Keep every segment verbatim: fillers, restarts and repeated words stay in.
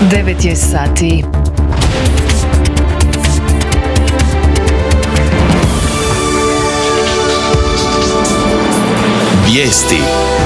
devet je sati. Vijesti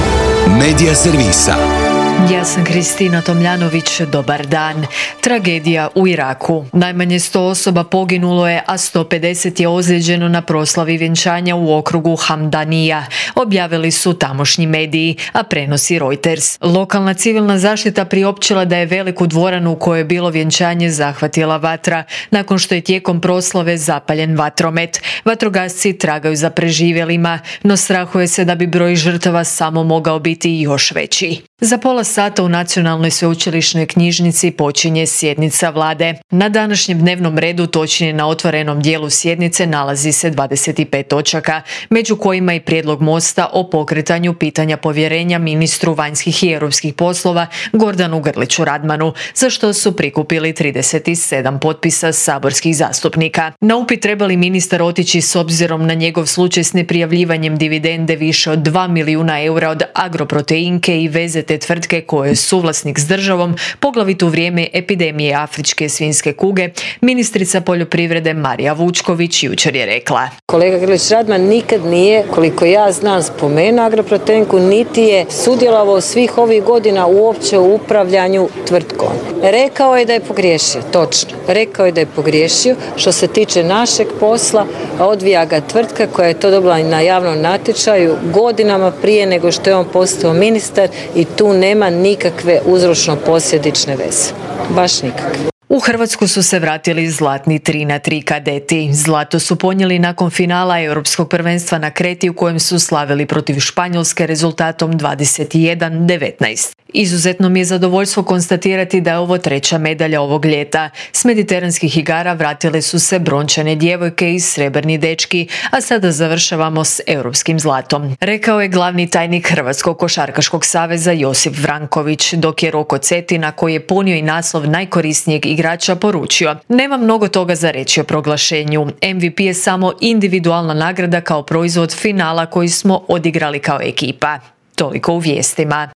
Medija servisa. Ja sam Kristina Tomljanović, dobar dan. Tragedija u Iraku. Najmanje sto osoba poginulo je, a sto pedeset je ozlijeđeno na proslavi vjenčanja u okrugu Hamdanija, objavili su tamošnji mediji, a prenosi Reuters. Lokalna civilna zaštita priopćila da je veliku dvoranu u kojoj je bilo vjenčanje zahvatila vatra, nakon što je tijekom proslave zapaljen vatromet. Vatrogasci tragaju za preživjelima, no strahuje se da bi broj žrtava samo mogao biti još veći. Za pola sata u Nacionalnoj sveučilišnoj knjižnici počinje sjednica vlade. Na današnjem dnevnom redu, točnije na otvorenom dijelu sjednice, nalazi se dvadeset pet točaka, među kojima i prijedlog Mosta o pokretanju pitanja povjerenja ministru vanjskih i europskih poslova Gordanu Grliću Radmanu, za što su prikupili trideset sedam potpisa saborskih zastupnika. Na upit treba li ministar otići s obzirom na njegov slučaj s neprijavljivanjem dividende više od dva milijuna eura od Agroproteinke i veze te tvrtke koje je suvlasnik s državom, poglavito u vrijeme epidemije afričke svinjske kuge, ministrica poljoprivrede Marija Vučković jučer je rekla: Kolega Grlić Radman nikad nije, koliko ja znam, spomenuo Agroproteinku, niti je sudjelovao svih ovih godina uopće u upravljanju tvrtkom. Rekao je da je pogriješio, točno. Rekao je da je pogriješio. Što se tiče našeg posla, odvija ga tvrtka koja je to dobila na javnom natječaju godinama prije nego što je on postao ministar i tu nema nikakve uzročno-posljedične veze. Baš nikakve. U Hrvatsku su se vratili zlatni tri na tri kadeti. Zlato su ponijeli nakon finala Europskog prvenstva na Kreti u kojem su slavili protiv Španjolske rezultatom dvadeset jedan devetnaest. Izuzetno mi je zadovoljstvo konstatirati da je ovo treća medalja ovog ljeta. S mediteranskih igara vratile su se brončane djevojke i srebrni dečki, a sada završavamo s europskim zlatom, rekao je glavni tajnik Hrvatskog košarkaškog saveza Josip Vranković, dok je Roko Cetina, koji je ponio i naslov najkorisnijeg igrača, poručio: nema mnogo toga za reći o proglašenju. M V P je samo individualna nagrada kao proizvod finala koji smo odigrali kao ekipa. Toliko u vijestima.